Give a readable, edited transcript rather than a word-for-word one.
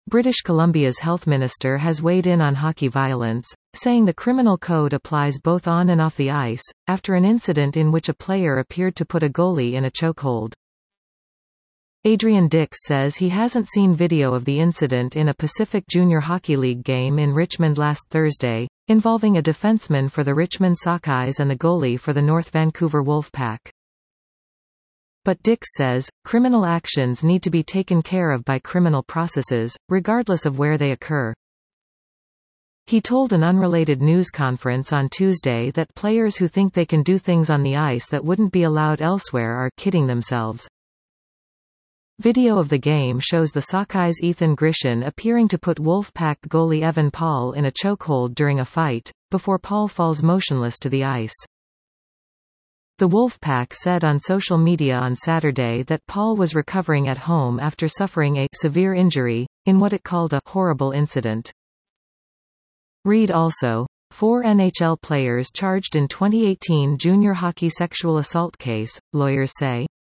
British Columbia's health minister has weighed in on hockey violence, saying the criminal code applies both on and off the ice, after an incident in which a player appeared to put a goalie in a chokehold. Adrian Dix says he hasn't seen video of the incident in a Pacific Junior Hockey League game in Richmond last Thursday, involving a defenseman for the Richmond Sockeyes and the goalie for the North Vancouver Wolfpack. But Dix says, criminal actions need to be taken care of by criminal processes, regardless of where they occur. He told an unrelated news conference on Tuesday that players who think they can do things on the ice that wouldn't be allowed elsewhere are kidding themselves. Video of the game shows the Sockeyes' Ethan Grishin appearing to put Wolfpack goalie Evan Paul in a chokehold during a fight, before Paul falls motionless to the ice. The Wolfpack said on social media on Saturday that Paul was recovering at home after suffering a severe injury, in what it called a horrible incident. Read also, 4 NHL players charged in 2018 junior hockey sexual assault case, lawyers say.